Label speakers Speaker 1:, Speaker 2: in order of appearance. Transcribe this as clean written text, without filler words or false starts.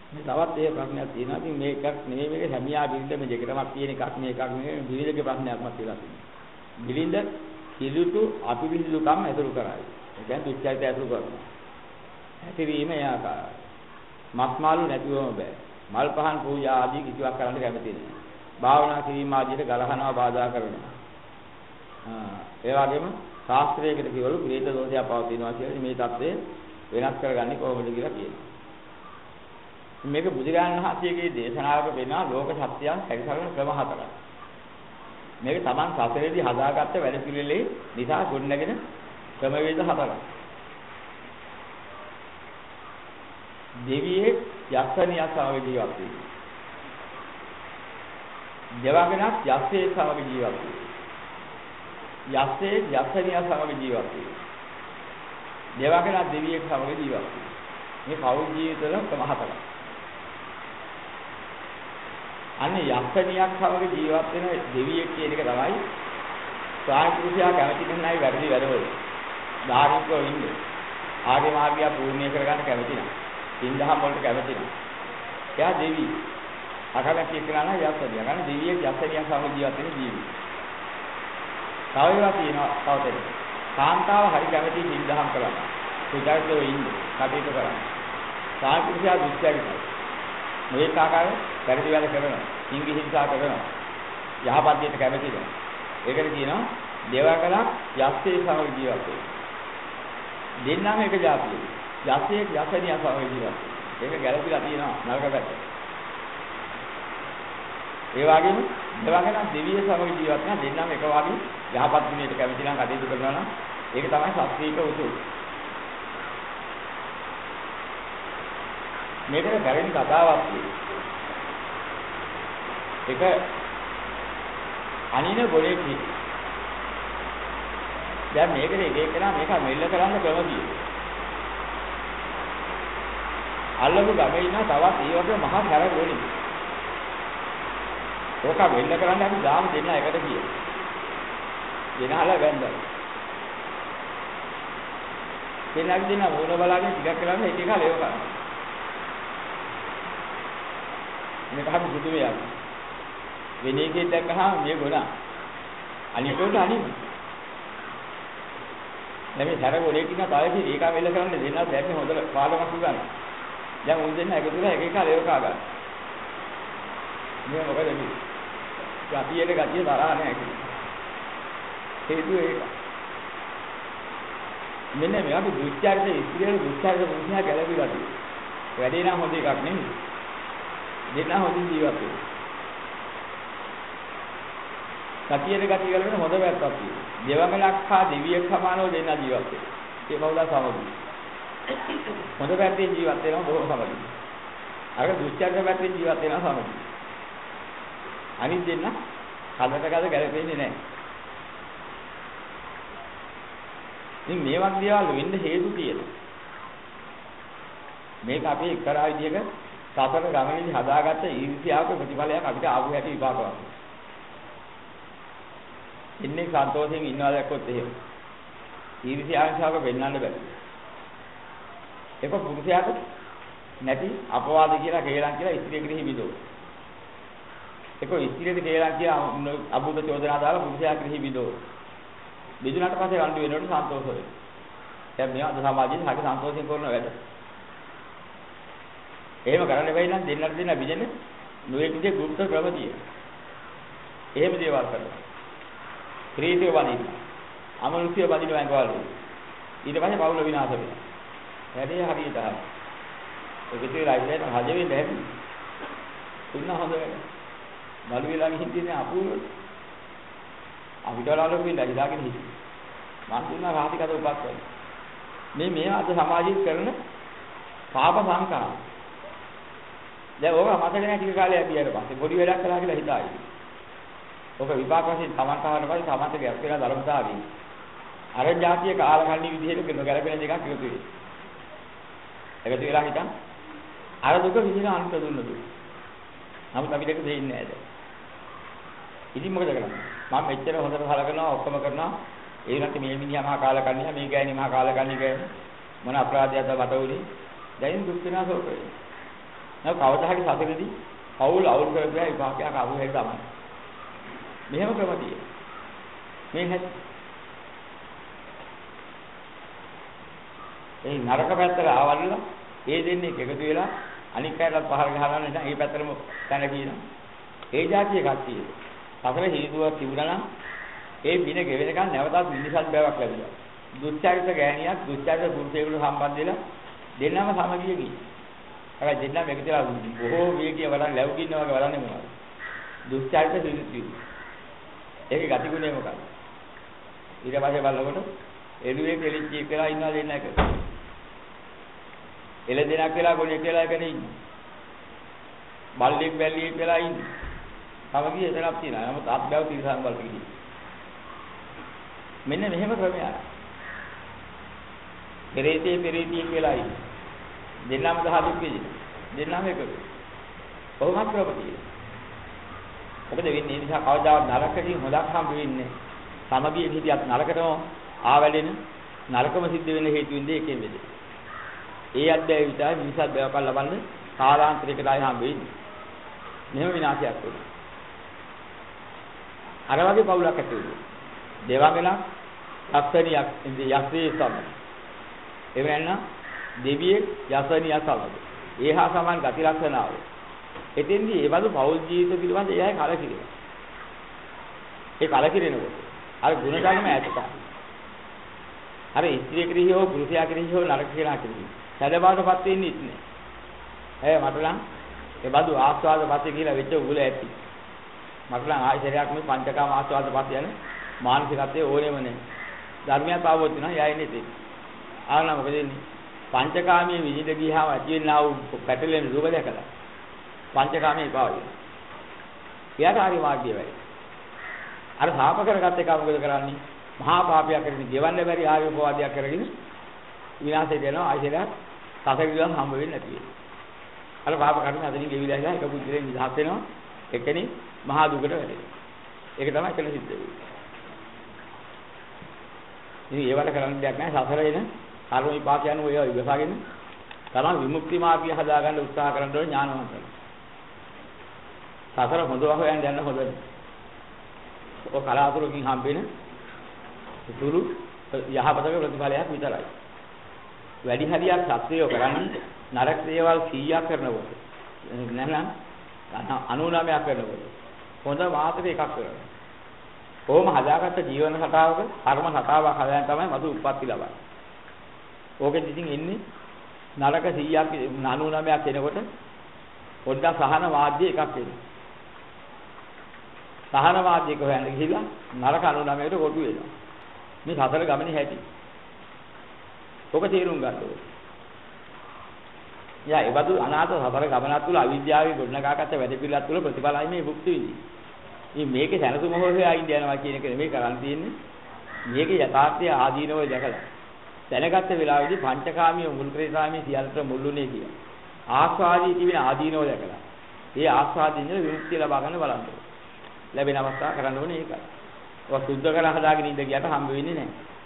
Speaker 1: මේ තවත් ඒ ප්‍රශ්නයක් තියෙනවා. ඉතින් මේකක් නෙමෙයි මේක හැමියා බිරිඳ මේ දෙකටමක් තියෙන එකක් නේ එකක් නෙමෙයි බිරිඳගේ ප්‍රශ්නයක්මත් කියලා තියෙනවා. බිරිඳ කිලුටු අපිවිසුකම් ඇසුරු කරයි. ඒ කියන්නේ දුක්ඛයිත ඇසුරු කරනවා. ඇතිවීම ඒ ආකාරයි. මස් මාළු නැතිවම බෑ. මල් පහන් පූජා ආදී කිසිවක් කරන්න කැමති නෑ. භාවනා කිරීම ආදියට ගලහනවා බාධා කරනවා. ඒ වගේම ශාස්ත්‍රයකට කියවලු ප්‍රේත දෝෂය පවතිනවා කියලා මේ தත්ත්වය වෙනස් කරගන්නේ කොහොමද කියලා කියනවා. මේක බුදුරජාණන් වහන්සේගේ දේශනාවක වෙනා ලෝක සත්‍යයන් හැකිසරන ක්‍රම හතරක්. මේක Taman සසරේදී හදාගත්ත වැඩ පිළිවෙලේ නිසා ගොඩනැගෙන ක්‍රමවේද හතරක්. දෙවියෙක් යක්ෂණිය සමග ජීවත් වෙනවා. දෙවඟනක් යක්ෂයෙක් සමග ජීවත් වෙනවා. යක්ෂයෙක් යක්ෂණිය සමග ජීවත් වෙනවා. දෙවඟනක් දෙවියෙක් සමග ජීවත් වෙනවා. මේ පෞල් ජීවිතවල ක්‍රම හතරක්. අනේ යක්ෂණියක් සමග ජීවත් වෙන දෙවියෙක් කියන එක තමයි ස්වාමි පුරුෂයා කැමති කෙනායි වැඩි වැඩවල. ධාර්මිකව ඉන්නේ. ආර්ය මාර්ගය පූර්ණය කරගන්න කැමති නැහැ. සින්දහම් වලට කැමති නැහැ. එයා දෙවි. අකමැති කෙනා නම් යක්ෂණිය. ගන්න දෙවියෙක් යක්ෂණියක් සමග ජීවත් වෙන ජීවි. තව ඒවා තියෙනවා තවතේ. කාන්තාව හරි කැමති සින්දහම් කරලා. සුජාතව ඉන්නේ. කටයුතු කරන්නේ. ස්වාමි පුරුෂයා දුක්ඛයි. මේ ආකාරයෙන් පරිදි වැඩ කරනවා. ඉංග්‍රීසි හිංසා කරනවා. යහපත් දෙයට කැමති නැහැ. ඒකට කියනවා දේවකලක් යක්ෂේ සමග ජීවත් වෙනවා. දෙන්නම එක જાතියෙ. යක්ෂයෙක් යක්ෂණිය සමග ජීවත් වෙනවා. ඒක ගැළපීලා තියෙනවා නරක පැත්ත. ඒ වගේම දේවකලක් දෙවිය සමග ජීවත් වෙනවා. දෙන්නම එක වගේ යහපත් ගුණයට කැමති නම් කටයුතු කරනවා නම් ඒක තමයි ශාස්ත්‍රීය උතුම්. මේකට බැරෙන කතාවක් එක අනින ගොඩේ කි. දැන් මේකේ එක එකනා මේක මෙල්ල කරන්න ක්‍රම තියෙනවා. අල්ලපු ගමේ ඉන්න තවත් ඒ වගේ මහා හැර ගොඩේ. ඕක මෙල්ල කරන්න අපි දාම දෙන්න එකට කිය. දෙනහල වැන්දා. දෙන්නක් දෙන්න මොන බලාගෙන ටිකක් කරලා එක එක ලේව කරා. මේක හරි බුදුමයක්. වෙන එකෙක් දැක්කහම මේ ගොනා. අනිකට අනිත්. නැමෙ හැර ගොඩේ කින තාලේ ඒක වෙල කරන්න දෙන්නා දැක්කේ හොඳට පාඩමක් උගන්න. දැන් උන් දෙන්න එකතු වෙලා එක එක ලේව කා ගන්න. මේ මොකද මේ? යටියේ ගතිය තරහා නැහැ කිව්වා. හේතුව ඒක. මෙන්න මේ අපි දුච්චාරිත ඉස්තිරියල දුච්චාරිත මුඛ්‍යා ගැලවිලා තියෙනවා. වැඩේ නම් හොඳ එකක් නෙමෙයි. දෙන්න හොඳින් ජීවත් වෙනවා. සතියේ ගතිය වල වෙන හොඳ පැත්තක් තියෙනවා. දෙවඟලක් හා දෙවියෙක් සමානව දෙන්න ජීවත් වෙනවා. ඒ බවදා සමගිය. හොඳ පැත්තේ ජීවත් වෙනවා බොහොම සමගිය. අර දුච්චාරිත පැත්තේ ජීවත් වෙනවා සමගිය. අනිත් දෙන්න කලකට කල ගැලපෙන්නේ නැහැ. ඉතින් මේ වගේ දේවල් වෙන්න හේතු තියෙනවා. මේක අපි එක්තරා විදිහක සතර ගමනේදී හදාගත්ත ඊර්ෂ්‍යාවක ප්‍රතිඵලයක් අපිට ආපු හැටි විපාක වශයෙන්. ඉන්නේ සන්තෝෂයෙන් ඉන්නවා දැක්කොත් එහෙම. ඊර්ෂ්‍යාවක වෙන්නන්න බෑ. ඒක පුරුෂයාට නැති අපවාද කියලා කේලම් කියලා ස්ත්‍රිය කෙරෙහි විදෝ. ඒක ස්ත්‍රියට කේලම් කියලා අබුද චෝදනා දාලා පුරුෂයා කෙරෙහි විදෝ. බිදුනට පස්සේ රණ්ඩු වෙනකොට සන්තෝෂ වෙනවා. දැන් මේ අද සමාජයේ හරි සන්තෝෂයෙන් කරන වැඩ. එහෙම කරන්න බැයි නම් දෙන්නට දෙන්න බිදෙන නොයෙක් විදිහේ ගුප්ත ක්‍රම තියෙනවා. එහෙම දේවල් කරනවා. ක්‍රීඩිය වදින්න. අමනුෂ්‍ය වදින්න වැංගවල. ඊට පස්සේ පවුල විනාශ වෙනවා. වැඩේ හරියට හරි. ඒක විතරයි ඉතින් හද වෙන්නේ නැහැ. තුන්න හොඳ වැඩ. බලු වෙලා ගිහින් තියෙන අපූර්ව අපිටලාලු වෙලා ඉඳාගෙන හිටියේ. මන් දුන්නා රාතිකද උපත් වෙන. මේ අද සමාජයේ කරන පාප සංකාර. දැන් ඕක මතක නැහැ ටික කාලයක් ගියාට පස්සේ පොඩි වැඩක් කළා කියලා හිතායි. ඕක විපාක වශයෙන් තමන්ට ආවම පස්සේ තමන්ට ගැස් වෙලා ධර්මතාවී. අර જાතිය කාලකන්ණි විදිහට කරන ගැලපෙන දෙකක් එකතු වෙයි. එකතු වෙලා හිටන් අර දුක විඳින අන්ත දුන්නද. නමුත් අපිට ඒක දෙන්නේ නැහැ දැන්. ඉතින් මොකද කරන්නේ? මම මෙච්චර හොඳට හලකනවා ඔක්කොම කරනවා. ඒ වුණත් මේ මිනිහා මහා කාලකන්ණියා මේ ගෑණි මහා කාලකන්ණි ගෑණි මොන අපරාධයක්ද මට උනේ? දැන් දුක් වෙනවා සෝකේ. නේද? කවදා හරි සසරේදී අවුල් කරගෙන විපාකයක් අහු වෙයි තමයි. මෙහෙම ක්‍රමතියි. මේ හැටි. ඒ නරක පැත්තට ආවල්ලා ඒ දෙන්නේ එකතු වෙලා අනික් අයටත් පහර ගහනවා නේද? මේ පැත්තටම තන කියනවා. ඒ જાතිය කට්ටිය. සසර හේතුවක් තිබුණා නම් ඒ බින ගෙවෙනකන් නැවතත් මිනිසත් බවක් ලැබුණා. දුස්චරිත ගෑණියක් දුස්චරිත පුරුෂයෙකුට සම්බන්ධ වෙලා දෙන්නම සමගිය ගියේ. අර දෙන්නම එකතුලා බොහෝ වේගිය වරන් ලැබුගින්න වගේ වරන්නේ මොනවද? දුස්චරිත සිරිති. ඒකේ ගතිගුණය මොකක්ද? ඊට පස්සේ බලනකොට එළුවේ කෙලිච්ච කියලා ඉන්නවා දෙන්න එක. එළ දෙනක් කියලා ගොනේ කියලා එකනේ ඉන්නේ. බල්ලෙක් බැල්ලියෙක් කියලා ඉන්නේ. සමගිය එතනක් තියෙනවා. නමුත් අත්බැව තිරසන් වලට ගිහින්. මෙන්න මෙහෙම ක්‍රමයක්. පෙරේතිය කියලා ඉන්නේ. දෙන්නම දහදුක් විදිහ. දෙන්නම එකතු. කොහොමද ප්‍රපතිය? මොකද වෙන්නේ? ඒ නිසා කවදාවත් නරකකින් හොදක් හම්බ වෙන්නේ. සමගියෙන් හිටියත් නරකටම ආවැළෙන නරකම සිද්ධ වෙන හේතු වෙන්නේ ඒකෙන් වෙන්නේ. ඒ අධ්‍යය විතරයි මිනිසත් බයවක ලබන්නේ කාලාන්තරයකට ආය හම්බ වෙන්නේ. මෙහෙම විනාශයක් වෙනවා. අර වගේ පවුලක් ඇති වෙනවා. දේවාංගනා යක්ෂණියක් ඉඳි යක්ෂී සමග. එවෙන්න දෙවියෙක් යක්ෂණිය සමග. ඒහා සමාන ගති ලක්ෂණාව. එතෙන්දී ඒ බඳු පෞල් ජීවිත පිළිබඳ එයයි කලකිරෙනවා. ඒ කලකිරෙනකොට අර ගුණ ධර්ම ඈතට. අර ස්ත්‍රිය කෙරෙහි හෝ පුරුෂයා කෙරෙහි හෝ නරක කියලා කෙරෙහි. සැදබාටපත් වෙන්නේ නැහැ. මට නම් ඒ බඳු ආස්වාද පස්සේ කියලා වෙච්ච උගල ඇති. මට නම් ආයතරයක් මේ පංචකාම ආස්වාද පස්සේ යන මානසිකත්වයේ ඕනෙම නැහැ. ධර්මයක් ආවොත් වෙනවා යයිනේ තියෙන්නේ. ආවනම් මොකද වෙන්නේ? පංචකාමයේ විදිහට ගියාම ඇතිවෙනා වූ පැටලෙන රූප දැකලා පංචකාමයේ පාවයි. එයාට හරි මාර්ගය වෙයි. අර සාප කරගත් එක මොකද කරන්නේ? මහා පාපයක් කරගෙන ගෙවන්න බැරි ආයෝපවාදයක් කරගෙන විනාශයට යනවා. ආයතනයක් සසවිලම් හම්බ වෙන්නේ නැති වෙයි. අර පාප කර්ම අදින් ගෙවිලා ඉඳලා එක බුද්ධියෙන් නිදහස් වෙනවා. එකනේ මහා දුකට වැටෙනවා. ඒක තමයි කළ සිද්ධ වෙන්නේ. ඉතින් ඒවට කරන්න දෙයක් නැහැ. සසර එන කර්ම විපාක යන ඔය ඉවසාගෙන තමයි විමුක්ති මාර්ගය හදාගන්න උත්සාහ කරන දේ ඥානවන්තය. සසර හොඳව හොයන්න යන්න හොඳ නැහැ. ඔය කලාතුරකින් හම්බෙන සුළු යහපතක ප්‍රතිඵලයක් විතරයි. වැඩි හරියක් සත්‍යය කරන්නේ නරක දේවල් 100ක් කරනකොට නැත්නම් 99ක් කරනකොට හොඳ මාතක එකක් කරනවා. කොහොම හදාගත්ත ජීවන රටාවක කර්ම රටාවක් හදාගෙන තමයි මතු උප්පත්ති ලබන්නේ. ඕකෙන් ඉතින් එන්නේ නරක 100ක් 99ක් එනකොට පොඩ්ඩක් සහන වාද්‍ය එකක් එනවා. සහන වාද්‍යක හොයන්න ගිහිල්ලා නරක 99ට කොටු වෙනවා. මේ සතර ගමනේ හැටි. ඔක තේරුම් ගන්න ඕනේ. යා ඒ බඳු අනාථ සතර ගමනක් තුල අවිද්‍යාවේ ගොඩනගාගත්ත වැඩ පිළිවෙලක් තුල ප්‍රතිඵලයි මේ භුක්ති විඳින්නේ. ඉතින් මේකේ සැලසුම හොයලා ඉඳ යනවා කියන එක නෙමෙයි කරන් තියෙන්නේ. මේකේ යථාර්ථය ආදීනව දැකලා දැනගත්ත වෙලාවේදී පංචකාමීය මුල් ක්‍රේතාමී සියල්ලට මුල්ුනේ කියන. ආස්වාදී තිබෙන ආදීනව දැකලා. ඒ ආස්වාදීන් විමුක්තිය ලබා ගන්න බලන්න. ලැබෙන අවස්ථාව කරන්න ඕනේ ඒකයි. ඔය සුද්ධ කරලා හදාගෙන ඉඳ ගියට හම්බ වෙන්නේ නැහැ.